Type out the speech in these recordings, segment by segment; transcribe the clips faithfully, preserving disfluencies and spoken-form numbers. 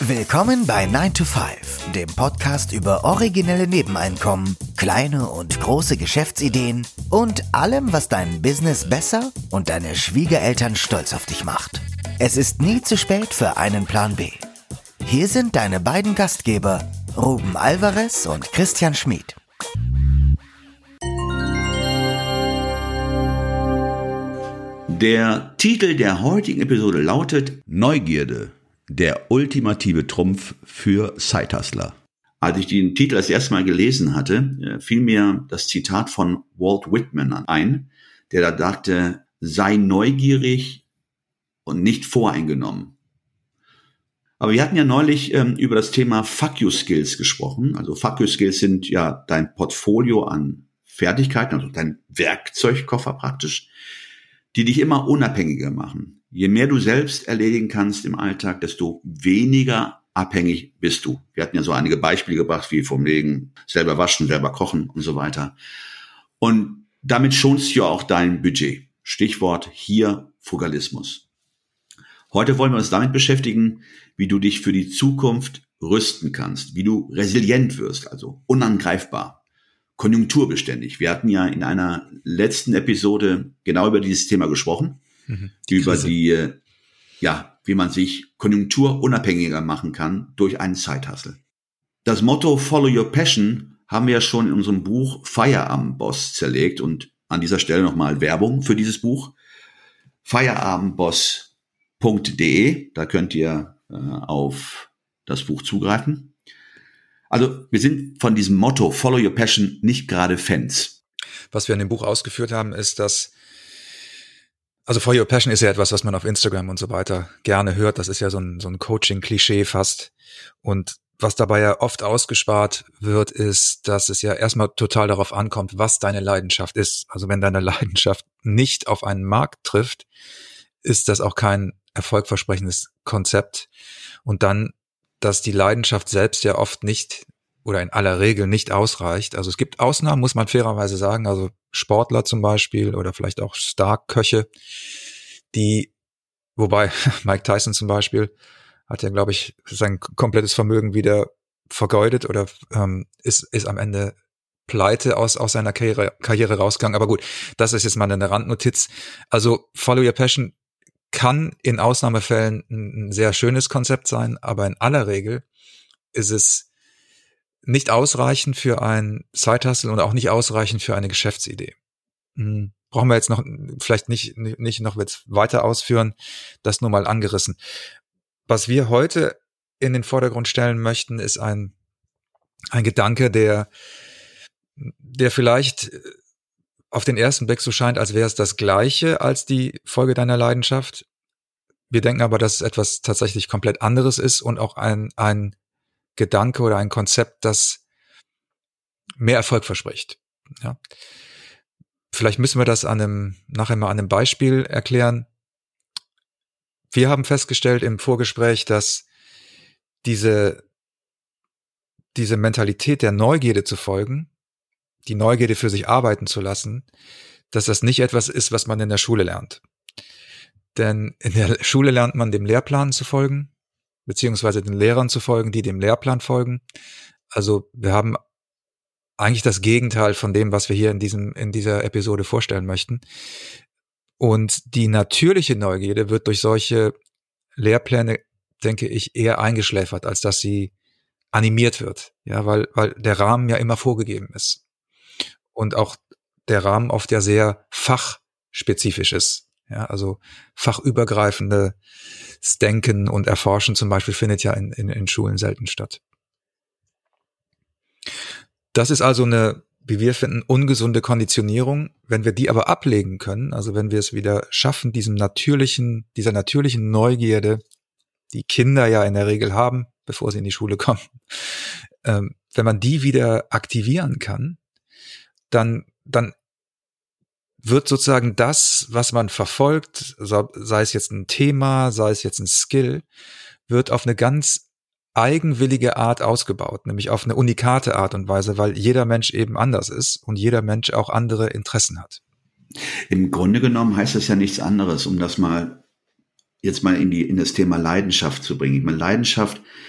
Willkommen bei nine to five, dem Podcast über originelle Nebeneinkommen, kleine und große Geschäftsideen und allem, was dein Business besser und deine Schwiegereltern stolz auf dich macht. Es ist nie zu spät für einen Plan B. Hier sind deine beiden Gastgeber, Ruben Alvarez und Christian Schmid. Der Titel der heutigen Episode lautet Neugierde, der ultimative Trumpf für Side-Hustler. Als ich den Titel das erste Mal gelesen hatte, fiel mir das Zitat von Walt Whitman ein, der da sagte, sei neugierig und nicht voreingenommen. Aber wir hatten ja neulich ähm, über das Thema Fuck You Skills gesprochen. Also Fuck You Skills sind ja dein Portfolio an Fertigkeiten, also dein Werkzeugkoffer praktisch, die dich immer unabhängiger machen. Je mehr du selbst erledigen kannst im Alltag, desto weniger abhängig bist du. Wir hatten ja so einige Beispiele gebracht, wie vom Wegen selber waschen, selber kochen und so weiter. Und damit schonst du ja auch dein Budget. Stichwort hier Frugalismus. Heute wollen wir uns damit beschäftigen, wie du dich für die Zukunft rüsten kannst, wie du resilient wirst, also unangreifbar, konjunkturbeständig. Wir hatten ja in einer letzten Episode genau über dieses Thema gesprochen. Mhm, die über Krise. die, ja, wie man sich konjunkturunabhängiger machen kann durch einen Side-Hustle. Das Motto Follow Your Passion haben wir ja schon in unserem Buch Feierabendboss zerlegt und an dieser Stelle nochmal Werbung für dieses Buch. feierabendboss punkt de, da könnt ihr äh, auf das Buch zugreifen. Also wir sind von diesem Motto Follow Your Passion nicht gerade Fans. Was wir in dem Buch ausgeführt haben, ist, dass Also Follow Your Passion ist ja etwas, was man auf Instagram und so weiter gerne hört. Das ist ja so ein, so ein Coaching-Klischee fast. Und was dabei ja oft ausgespart wird, ist, dass es ja erstmal total darauf ankommt, was deine Leidenschaft ist. Also wenn deine Leidenschaft nicht auf einen Markt trifft, ist das auch kein erfolgversprechendes Konzept. Und dann, dass die Leidenschaft selbst ja oft nicht oder in aller Regel nicht ausreicht. Also es gibt Ausnahmen, muss man fairerweise sagen, also Sportler zum Beispiel oder vielleicht auch Star-Köche, die, wobei Mike Tyson zum Beispiel hat ja, glaube ich, sein komplettes Vermögen wieder vergeudet oder ähm, ist ist am Ende pleite aus aus seiner Karriere, Karriere rausgegangen. Aber gut, das ist jetzt mal eine Randnotiz. Also Follow Your Passion kann in Ausnahmefällen ein sehr schönes Konzept sein, aber in aller Regel ist es nicht ausreichend für ein Side-Hustle und auch nicht ausreichend für eine Geschäftsidee. Hm. Brauchen wir jetzt noch vielleicht nicht nicht noch jetzt weiter ausführen, das nur mal angerissen. Was wir heute in den Vordergrund stellen möchten, ist ein ein Gedanke, der der vielleicht auf den ersten Blick so scheint, als wäre es das Gleiche als die Folge deiner Leidenschaft. Wir denken aber, dass es etwas tatsächlich komplett anderes ist und auch ein ein Gedanke oder ein Konzept, das mehr Erfolg verspricht. Ja. Vielleicht müssen wir das an einem, nachher mal an einem Beispiel erklären. Wir haben festgestellt im Vorgespräch, dass diese, diese Mentalität der Neugierde zu folgen, die Neugierde für sich arbeiten zu lassen, dass das nicht etwas ist, was man in der Schule lernt. Denn in der Schule lernt man dem Lehrplan zu folgen, beziehungsweise den Lehrern zu folgen, die dem Lehrplan folgen. Also wir haben eigentlich das Gegenteil von dem, was wir hier in diesem in dieser Episode vorstellen möchten. Und die natürliche Neugierde wird durch solche Lehrpläne, denke ich, eher eingeschläfert, als dass sie animiert wird. Ja, weil weil der Rahmen ja immer vorgegeben ist. Und auch der Rahmen oft ja sehr fachspezifisch ist. Ja, also fachübergreifende Denken und Erforschen zum Beispiel findet ja in, in, in Schulen selten statt. Das ist also eine, wie wir finden, ungesunde Konditionierung. Wenn wir die aber ablegen können, also wenn wir es wieder schaffen, diesem natürlichen, dieser natürlichen Neugierde, die Kinder ja in der Regel haben, bevor sie in die Schule kommen, ähm, wenn man die wieder aktivieren kann, dann, dann wird sozusagen das, was man verfolgt, sei es jetzt ein Thema, sei es jetzt ein Skill, wird auf eine ganz eigenwillige Art ausgebaut, nämlich auf eine unikate Art und Weise, weil jeder Mensch eben anders ist und jeder Mensch auch andere Interessen hat. Im Grunde genommen heißt das ja nichts anderes, um das mal jetzt mal in die in das Thema Leidenschaft zu bringen. Ich meine, Leidenschaft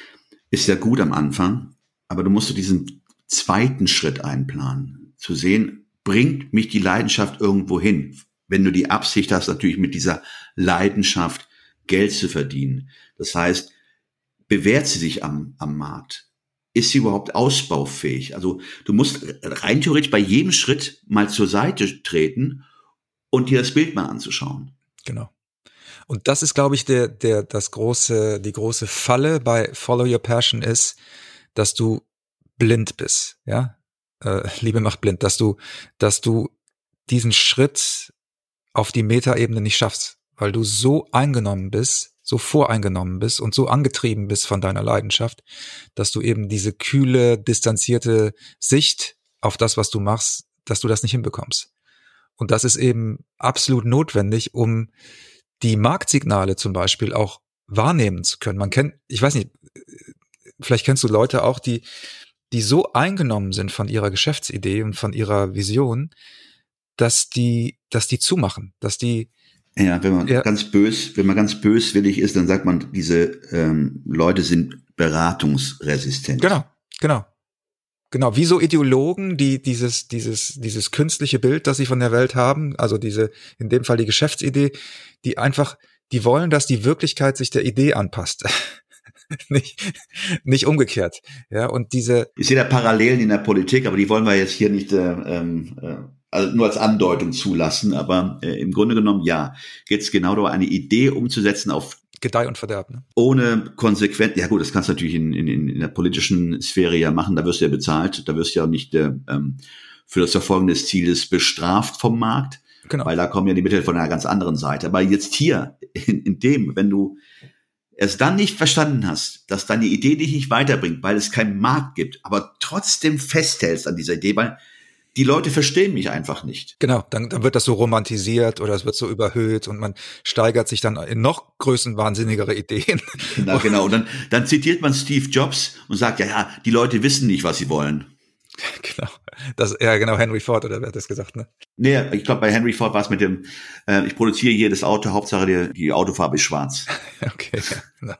ist ja gut am Anfang, aber du musst diesen zweiten Schritt einplanen, zu sehen, bringt mich die Leidenschaft irgendwo hin? Wenn du die Absicht hast, natürlich mit dieser Leidenschaft Geld zu verdienen. Das heißt, bewährt sie sich am, am Markt? Ist sie überhaupt ausbaufähig? Also du musst rein theoretisch bei jedem Schritt mal zur Seite treten und dir das Bild mal anzuschauen. Genau. Und das ist, glaube ich, der, der, das große, die große Falle bei Follow Your Passion ist, dass du blind bist, ja. Äh, Liebe macht blind, dass du, dass du diesen Schritt auf die Metaebene nicht schaffst, weil du so eingenommen bist, so voreingenommen bist und so angetrieben bist von deiner Leidenschaft, dass du eben diese kühle, distanzierte Sicht auf das, was du machst, dass du das nicht hinbekommst. Und das ist eben absolut notwendig, um die Marktsignale zum Beispiel auch wahrnehmen zu können. Man kennt, ich weiß nicht, vielleicht kennst du Leute auch, die, die so eingenommen sind von ihrer Geschäftsidee und von ihrer Vision, dass die, dass die zumachen, dass die Ja, wenn man ja. ganz bös, wenn man ganz böswillig ist, dann sagt man, diese ähm, Leute sind beratungsresistent. Genau, genau. Genau, wie so Ideologen, die dieses dieses dieses künstliche Bild, das sie von der Welt haben, also diese in dem Fall die Geschäftsidee, die einfach, die wollen, dass die Wirklichkeit sich der Idee anpasst. nicht nicht umgekehrt. Ja, und diese Ich sehe da Parallelen in der Politik, aber die wollen wir jetzt hier nicht äh, äh, also nur als Andeutung zulassen, aber äh, im Grunde genommen, ja, geht es genau darum, eine Idee umzusetzen auf Gedeih und Verderb, ne? Ohne konsequent, ja gut, das kannst du natürlich in, in, in der politischen Sphäre ja machen, da wirst du ja bezahlt, da wirst du ja auch nicht äh, ähm, für das Verfolgen des Zieles bestraft vom Markt, genau. Weil da kommen ja die Mittel von einer ganz anderen Seite. Aber jetzt hier, in, in dem, wenn du es dann nicht verstanden hast, dass deine Idee dich nicht weiterbringt, weil es keinen Markt gibt, aber trotzdem festhältst an dieser Idee, weil die Leute verstehen mich einfach nicht. Genau, dann, dann wird das so romantisiert oder es wird so überhöht und man steigert sich dann in noch größenwahnsinnigere Ideen. Genau, genau. Und dann, dann zitiert man Steve Jobs und sagt, ja, ja, die Leute wissen nicht, was sie wollen. Genau. Das, ja, genau, Henry Ford, oder wer hat das gesagt, ne? Nee, ich glaube, bei Henry Ford war es mit dem, äh, ich produziere jedes Auto, Hauptsache die, die Autofarbe ist schwarz. Okay, ja, genau.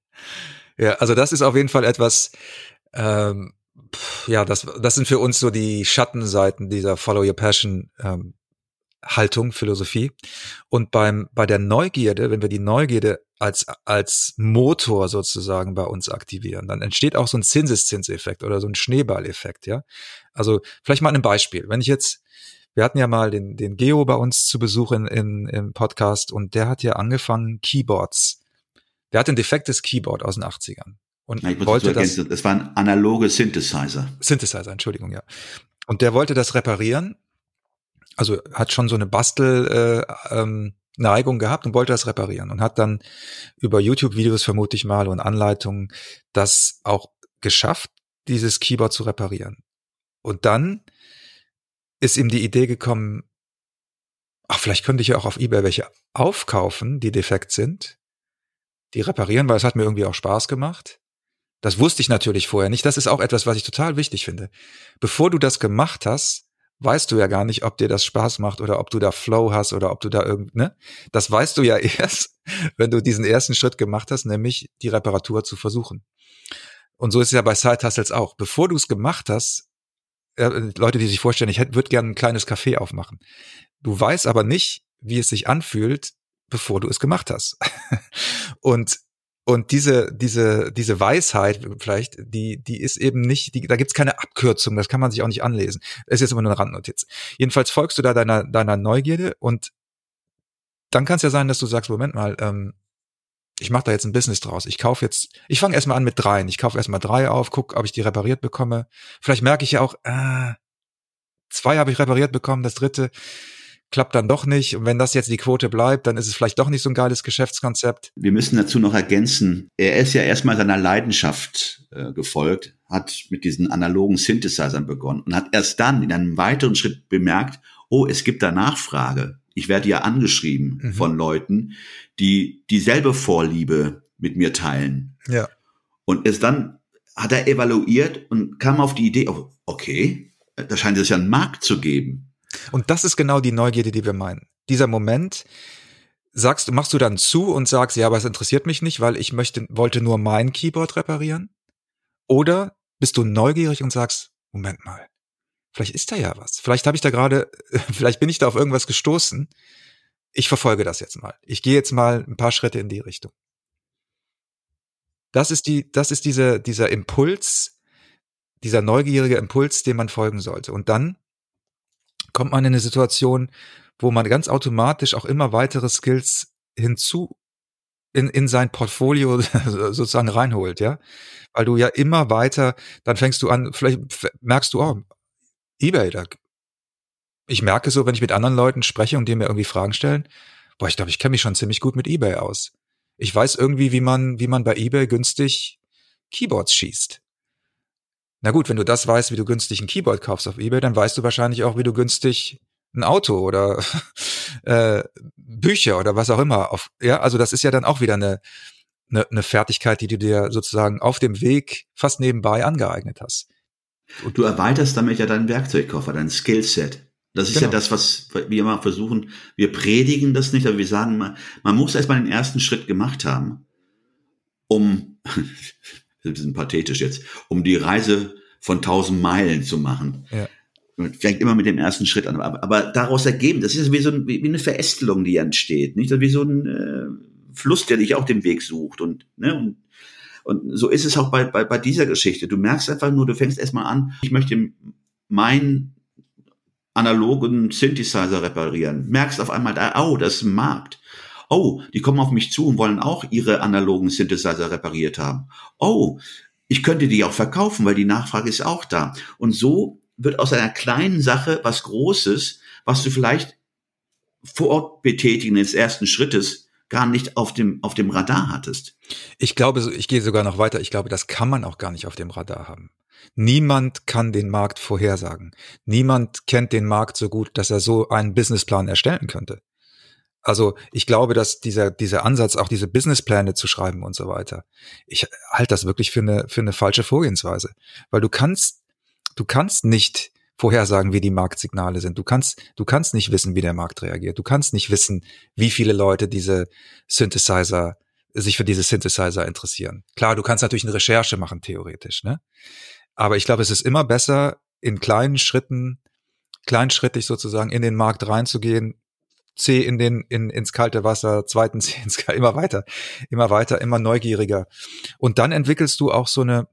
Ja, also das ist auf jeden Fall etwas, ähm, ja, das, das sind für uns so die Schattenseiten dieser Follow Your Passion ähm, Haltung, Philosophie. Und beim bei der Neugierde, wenn wir die Neugierde als als Motor sozusagen bei uns aktivieren, dann entsteht auch so ein Zinseszinseffekt oder so ein Schneeballeffekt, ja. Also vielleicht mal ein Beispiel. Wenn ich jetzt, wir hatten ja mal den den Geo bei uns zu Besuch in, in im Podcast und der hat ja angefangen Keyboards. Der hat ein defektes Keyboard aus den achtzigern. Und ja, ich wollte das, das war ein analoge Synthesizer. Synthesizer, Entschuldigung, ja. Und der wollte das reparieren, also hat schon so eine Bastel äh, ähm, Neigung gehabt und wollte das reparieren und hat dann über YouTube-Videos vermute ich mal und Anleitungen das auch geschafft, dieses Keyboard zu reparieren. Und dann ist ihm die Idee gekommen, ach, vielleicht könnte ich ja auch auf eBay welche aufkaufen, die defekt sind, die reparieren, weil es hat mir irgendwie auch Spaß gemacht. Das wusste ich natürlich vorher nicht. Das ist auch etwas, was ich total wichtig finde. Bevor du das gemacht hast, weißt du ja gar nicht, ob dir das Spaß macht oder ob du da Flow hast oder ob du da irgend, ne? Das weißt du ja erst, wenn du diesen ersten Schritt gemacht hast, nämlich die Reparatur zu versuchen. Und so ist es ja bei Side Hustles auch. Bevor du es gemacht hast, äh, Leute, die sich vorstellen, ich würde gerne ein kleines Café aufmachen. Du weißt aber nicht, wie es sich anfühlt, bevor du es gemacht hast. Und Und diese, diese, diese Weisheit vielleicht, die, die ist eben nicht, die, da gibt's keine Abkürzung, das kann man sich auch nicht anlesen. Das ist jetzt immer nur eine Randnotiz. Jedenfalls folgst du da deiner, deiner Neugierde und dann kann es ja sein, dass du sagst, Moment mal, ähm, ich mache da jetzt ein Business draus. Ich kaufe jetzt, ich fange erstmal an mit dreien. Ich kaufe erstmal drei auf, guck, ob ich die repariert bekomme. Vielleicht merke ich ja auch, äh, zwei habe ich repariert bekommen, das dritte klappt dann doch nicht. Und wenn das jetzt die Quote bleibt, dann ist es vielleicht doch nicht so ein geiles Geschäftskonzept. Wir müssen dazu noch ergänzen, er ist ja erstmal seiner Leidenschaft äh, gefolgt, hat mit diesen analogen Synthesizern begonnen und hat erst dann in einem weiteren Schritt bemerkt, oh, es gibt da Nachfrage. Ich werde ja angeschrieben mhm. von Leuten, die dieselbe Vorliebe mit mir teilen. Ja. Und erst dann hat er evaluiert und kam auf die Idee, oh, okay, da scheint es ja einen Markt zu geben. Und das ist genau die Neugierde, die wir meinen. Dieser Moment, sagst du, machst du dann zu und sagst, ja, aber es interessiert mich nicht, weil ich möchte, wollte nur mein Keyboard reparieren? Oder bist du neugierig und sagst, Moment mal, vielleicht ist da ja was. Vielleicht habe ich da gerade, vielleicht bin ich da auf irgendwas gestoßen. Ich verfolge das jetzt mal. Ich gehe jetzt mal ein paar Schritte in die Richtung. Das ist die, das ist diese, dieser Impuls, dieser neugierige Impuls, dem man folgen sollte. Und dann kommt man in eine Situation, wo man ganz automatisch auch immer weitere Skills hinzu in, in sein Portfolio sozusagen reinholt, ja. Weil du ja immer weiter, dann fängst du an, vielleicht merkst du, oh, eBay, da, ich merke so, wenn ich mit anderen Leuten spreche und die mir irgendwie Fragen stellen, boah, ich glaube, ich kenne mich schon ziemlich gut mit eBay aus. Ich weiß irgendwie, wie man, wie man bei eBay günstig Keyboards schießt. Na gut, wenn du das weißt, wie du günstig ein Keyboard kaufst auf eBay, dann weißt du wahrscheinlich auch, wie du günstig ein Auto oder äh, Bücher oder was auch immer auf, ja, also das ist ja dann auch wieder eine, eine, eine Fertigkeit, die du dir sozusagen auf dem Weg fast nebenbei angeeignet hast. Und du erweiterst damit ja deinen Werkzeugkoffer, dein Skillset. Das ist genau. Ja das, was wir immer versuchen. Wir predigen das nicht, aber wir sagen mal, man muss erstmal den ersten Schritt gemacht haben, um, das ist ein bisschen pathetisch jetzt, um die Reise von tausend Meilen zu machen. Ja. Fängt immer mit dem ersten Schritt an. Aber, aber daraus ergeben, das ist wie so ein, wie eine Verästelung, die entsteht, nicht? Wie so ein äh, Fluss, der dich auch den Weg sucht. Und, ne, und, und so ist es auch bei, bei, bei dieser Geschichte. Du merkst einfach nur, du fängst erstmal an, ich möchte meinen analogen Synthesizer reparieren. Merkst auf einmal, da, oh, das ist ein Markt. Oh, die kommen auf mich zu und wollen auch ihre analogen Synthesizer repariert haben. Oh, ich könnte die auch verkaufen, weil die Nachfrage ist auch da. Und so wird aus einer kleinen Sache was Großes, was du vielleicht vor Ort betätigen des ersten Schrittes gar nicht auf dem, auf dem Radar hattest. Ich glaube, ich gehe sogar noch weiter. Ich glaube, das kann man auch gar nicht auf dem Radar haben. Niemand kann den Markt vorhersagen. Niemand kennt den Markt so gut, dass er so einen Businessplan erstellen könnte. Also ich glaube, dass dieser dieser Ansatz, auch diese Businesspläne zu schreiben und so weiter, ich halte das wirklich für eine für eine falsche Vorgehensweise, weil du kannst du kannst nicht vorhersagen, wie die Marktsignale sind. Du kannst du kannst nicht wissen, wie der Markt reagiert. Du kannst nicht wissen, wie viele Leute diese Synthesizer sich für diese Synthesizer interessieren. Klar, du kannst natürlich eine Recherche machen theoretisch, ne? Aber ich glaube, es ist immer besser, in kleinen Schritten, kleinschrittig sozusagen in den Markt reinzugehen, C in den, in, ins kalte Wasser, zweiten C ins kalte, immer weiter, immer weiter, immer neugieriger. Und dann entwickelst du auch so eine,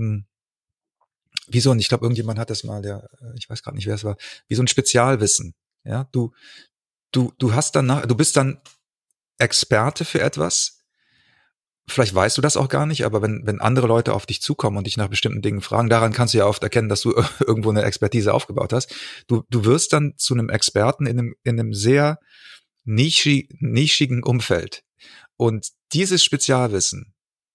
wie so ein, ich glaube, irgendjemand hat das mal, der, ich weiß gerade nicht, wer es war, wie so ein Spezialwissen. Ja, du, du, du hast dann, nach, du bist dann Experte für etwas. Vielleicht weißt du das auch gar nicht, aber wenn, wenn andere Leute auf dich zukommen und dich nach bestimmten Dingen fragen, daran kannst du ja oft erkennen, dass du irgendwo eine Expertise aufgebaut hast. Du, du wirst dann zu einem Experten in einem, in einem sehr nischig, nischigen Umfeld. Und dieses Spezialwissen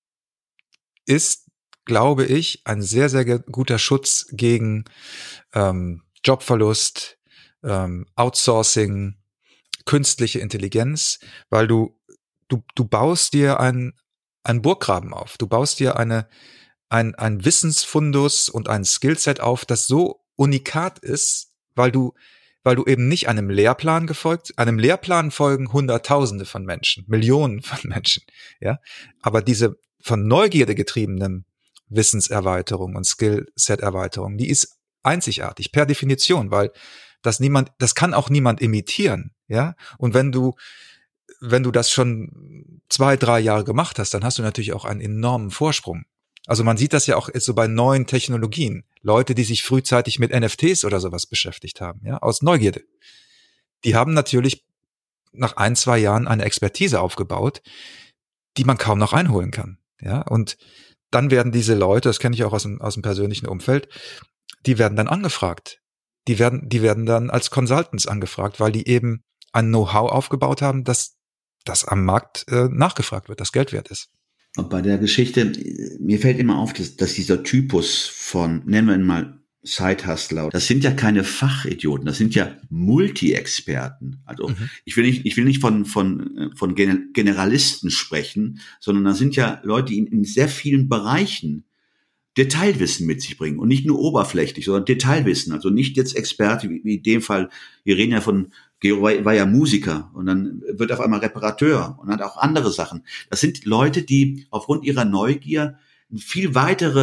ist, glaube ich, ein sehr, sehr guter Schutz gegen ähm, Jobverlust, ähm, Outsourcing, künstliche Intelligenz, weil du, du, du baust dir ein ein Burggraben auf. Du baust dir eine, ein, ein Wissensfundus und ein Skillset auf, das so unikat ist, weil du, weil du eben nicht einem Lehrplan gefolgt, einem Lehrplan folgen Hunderttausende von Menschen, Millionen von Menschen, ja. Aber diese von Neugierde getriebenen Wissenserweiterung und Skillset-Erweiterung, die ist einzigartig per Definition, weil das niemand, das kann auch niemand imitieren, ja. Und wenn du wenn du das schon zwei, drei Jahre gemacht hast, dann hast du natürlich auch einen enormen Vorsprung. Also man sieht das ja auch jetzt so bei neuen Technologien. Leute, die sich frühzeitig mit N F Ts oder sowas beschäftigt haben, ja, aus Neugierde. Die haben natürlich nach ein, zwei Jahren eine Expertise aufgebaut, die man kaum noch einholen kann, ja. Und dann werden diese Leute, das kenne ich auch aus dem, aus dem persönlichen Umfeld, die werden dann angefragt. Die werden, die werden dann als Consultants angefragt, weil die eben ein Know-how aufgebaut haben, das das am Markt äh, nachgefragt wird, das Geld wert ist. Und bei der Geschichte, mir fällt immer auf, dass, dass dieser Typus von, nennen wir ihn mal Side-Hustler, das sind ja keine Fachidioten, das sind ja Multi-Experten. Also mhm. ich will nicht, ich will nicht von von von Generalisten sprechen, sondern das sind ja Leute, die in, in sehr vielen Bereichen Detailwissen mit sich bringen und nicht nur oberflächlich, sondern Detailwissen. Also nicht jetzt Experte, wie, wie in dem Fall, wir reden ja von, Gero war, war ja Musiker und dann wird auf einmal Reparateur und hat auch andere Sachen. Das sind Leute, die aufgrund ihrer Neugier einen viel weiteren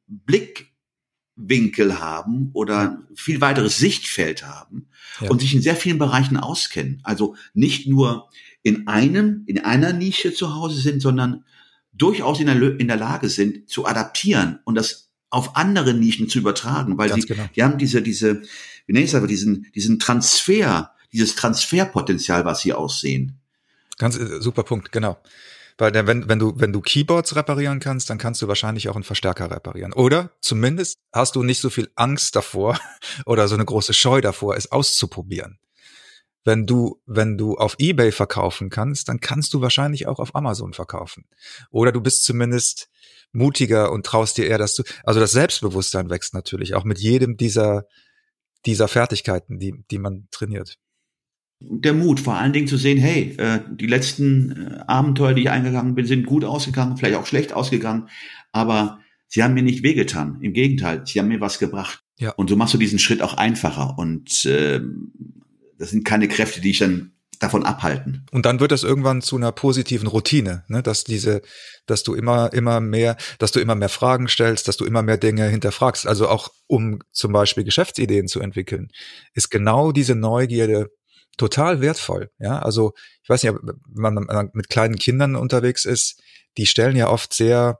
Blickwinkel haben oder viel weiteres Sichtfeld haben Ja. und sich in sehr vielen Bereichen auskennen. Also nicht nur in einem, in einer Nische zu Hause sind, sondern durchaus in der, in der Lage sind, zu adaptieren und das auf andere Nischen zu übertragen, weil Ganz sie, genau. die haben diese, diese, wie nenne ich es aber, diesen, diesen Transfer, dieses Transferpotenzial, was sie aussehen. Ganz äh, super Punkt, genau. Weil der, wenn, wenn du, wenn du Keyboards reparieren kannst, dann kannst du wahrscheinlich auch einen Verstärker reparieren. Oder zumindest hast du nicht so viel Angst davor oder so eine große Scheu davor, es auszuprobieren. Wenn du, wenn du auf eBay verkaufen kannst, dann kannst du wahrscheinlich auch auf Amazon verkaufen. Oder du bist zumindest mutiger und traust dir eher, dass du, also das Selbstbewusstsein wächst natürlich auch mit jedem dieser, dieser Fertigkeiten, die, die man trainiert. Der Mut, vor allen Dingen zu sehen, hey, äh, die letzten äh, Abenteuer, die ich eingegangen bin, sind gut ausgegangen, vielleicht auch schlecht ausgegangen, aber sie haben mir nicht wehgetan. Im Gegenteil, sie haben mir was gebracht. Ja. Und so machst du diesen Schritt auch einfacher. Und äh, das sind keine Kräfte, die dich dann davon abhalten. Und dann wird das irgendwann zu einer positiven Routine, ne? Dass diese, dass du immer, immer mehr, dass du immer mehr Fragen stellst, dass du immer mehr Dinge hinterfragst. Also auch um zum Beispiel Geschäftsideen zu entwickeln, ist genau diese Neugierde total wertvoll. Ja, also ich weiß nicht, wenn man, wenn man mit kleinen Kindern unterwegs ist, die stellen ja oft sehr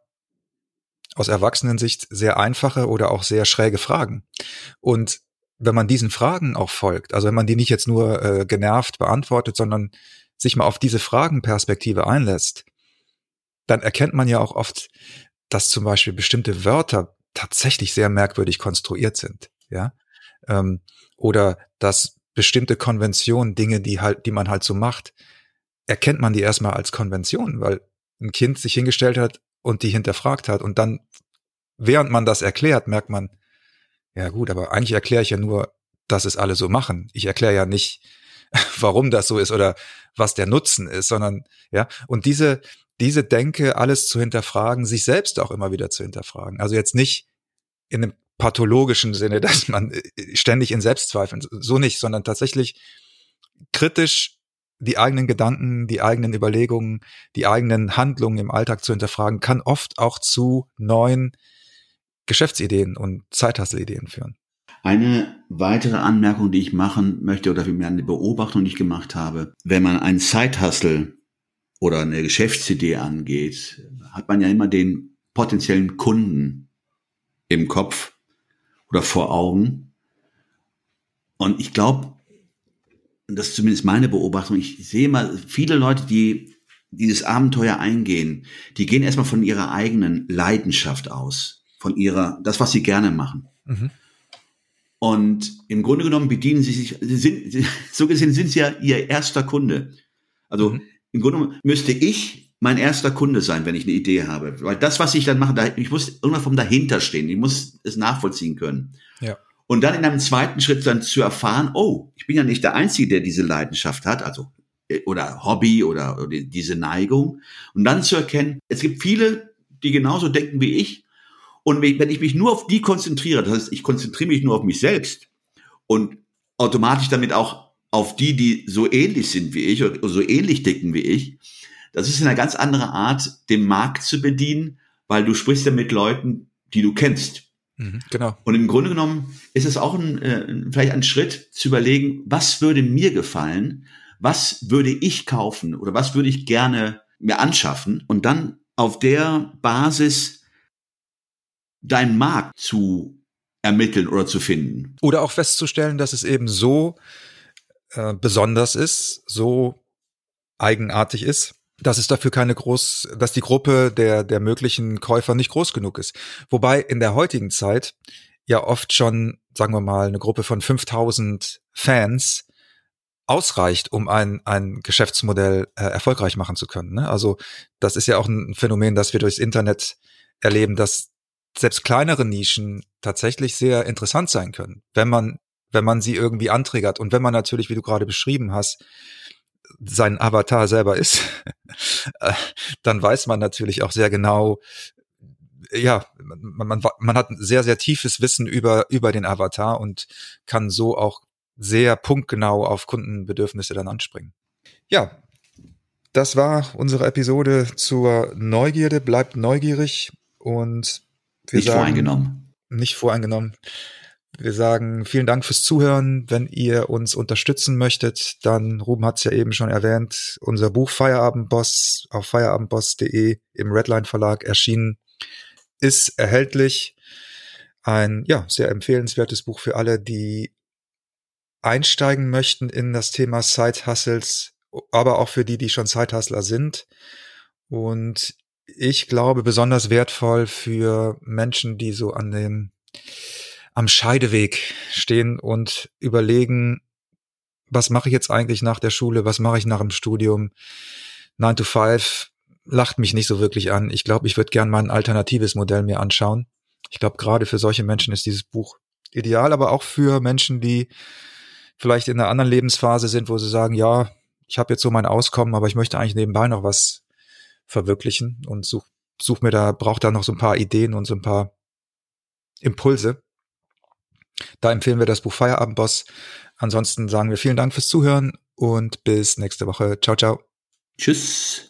aus Erwachsenensicht sehr einfache oder auch sehr schräge Fragen. Und wenn man diesen Fragen auch folgt, also wenn man die nicht jetzt nur äh, genervt beantwortet, sondern sich mal auf diese Fragenperspektive einlässt, dann erkennt man ja auch oft, dass zum Beispiel bestimmte Wörter tatsächlich sehr merkwürdig konstruiert sind, ja, ähm, oder dass bestimmte Konventionen, Dinge, die halt, die man halt so macht, erkennt man die erstmal als Konvention, weil ein Kind sich hingestellt hat und die hinterfragt hat und dann, während man das erklärt, merkt man, ja gut, aber eigentlich erkläre ich ja nur, dass es alle so machen. Ich erkläre ja nicht, warum das so ist oder was der Nutzen ist, sondern, ja, und diese, diese Denke, alles zu hinterfragen, sich selbst auch immer wieder zu hinterfragen. Also jetzt nicht in einem pathologischen Sinne, dass man ständig in Selbstzweifeln, so nicht, sondern tatsächlich kritisch die eigenen Gedanken, die eigenen Überlegungen, die eigenen Handlungen im Alltag zu hinterfragen, kann oft auch zu neuen Geschäftsideen und Zeithustle-Ideen führen. Eine weitere Anmerkung, die ich machen möchte oder vielmehr eine Beobachtung, die ich gemacht habe, wenn man einen Zeithustle oder eine Geschäftsidee angeht, hat man ja immer den potenziellen Kunden im Kopf oder vor Augen. Und ich glaube, das ist zumindest meine Beobachtung, ich sehe mal viele Leute, die dieses Abenteuer eingehen, die gehen erstmal von ihrer eigenen Leidenschaft aus, von ihrer, das, was sie gerne machen. Mhm. Und im Grunde genommen bedienen sie sich, sie sind, so gesehen sind sie ja ihr erster Kunde. Also mhm. im Grunde genommen müsste ich mein erster Kunde sein, wenn ich eine Idee habe. Weil das, was ich dann mache, da, ich muss irgendwann vom dahinter stehen, ich muss es nachvollziehen können. Ja. Und dann in einem zweiten Schritt dann zu erfahren, oh, ich bin ja nicht der Einzige, der diese Leidenschaft hat, also oder Hobby oder, oder diese Neigung. Und dann zu erkennen, es gibt viele, die genauso denken wie ich. Und wenn ich mich nur auf die konzentriere, das heißt, ich konzentriere mich nur auf mich selbst und automatisch damit auch auf die, die so ähnlich sind wie ich oder so ähnlich denken wie ich, das ist eine ganz andere Art, den Markt zu bedienen, weil du sprichst ja mit Leuten, die du kennst. Mhm, genau. Und im Grunde genommen ist es auch ein, äh, vielleicht ein Schritt zu überlegen, was würde mir gefallen, was würde ich kaufen oder was würde ich gerne mir anschaffen und dann auf der Basis deinen Markt zu ermitteln oder zu finden. Oder auch festzustellen, dass es eben so äh, besonders ist, so eigenartig ist, dass es dafür keine groß, dass die Gruppe der der möglichen Käufer nicht groß genug ist. Wobei in der heutigen Zeit ja oft schon, sagen wir mal, eine Gruppe von fünftausend Fans ausreicht, um ein ein Geschäftsmodell äh, erfolgreich machen zu können. Ne? Also das ist ja auch ein Phänomen, das wir durchs Internet erleben, dass selbst kleinere Nischen tatsächlich sehr interessant sein können, wenn man wenn man sie irgendwie antriggert und wenn man natürlich, wie du gerade beschrieben hast, sein Avatar selber ist, dann weiß man natürlich auch sehr genau, ja, man, man, man hat ein sehr, sehr tiefes Wissen über, über den Avatar und kann so auch sehr punktgenau auf Kundenbedürfnisse dann anspringen. Ja, das war unsere Episode zur Neugierde. Bleibt neugierig und Wir nicht sagen, voreingenommen. Nicht voreingenommen. Wir sagen vielen Dank fürs Zuhören. Wenn ihr uns unterstützen möchtet, dann, Ruben hat es ja eben schon erwähnt, unser Buch Feierabendboss auf feierabendboss punkt de im Redline Verlag erschienen, ist erhältlich. Ein ja sehr empfehlenswertes Buch für alle, die einsteigen möchten in das Thema Side-Hustles, aber auch für die, die schon Side-Hustler sind. Und ich glaube, besonders wertvoll für Menschen, die so an dem am Scheideweg stehen und überlegen, was mache ich jetzt eigentlich nach der Schule, was mache ich nach dem Studium? nine to five lacht mich nicht so wirklich an. Ich glaube, ich würde gern mal ein alternatives Modell mir anschauen. Ich glaube, gerade für solche Menschen ist dieses Buch ideal, aber auch für Menschen, die vielleicht in einer anderen Lebensphase sind, wo sie sagen, ja, ich habe jetzt so mein Auskommen, aber ich möchte eigentlich nebenbei noch was verwirklichen und such, such mir da, braucht da noch so ein paar Ideen und so ein paar Impulse. Da empfehlen wir das Buch Feierabendboss. Ansonsten sagen wir vielen Dank fürs Zuhören und bis nächste Woche. Ciao, ciao. Tschüss.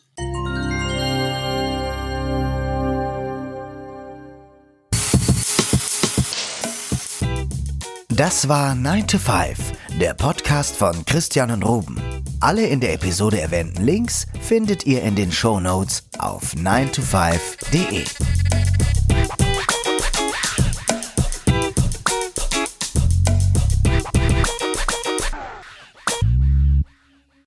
Das war nine to five, der Podcast von Christian und Ruben. Alle in der Episode erwähnten Links findet ihr in den Shownotes auf nine to five punkt de.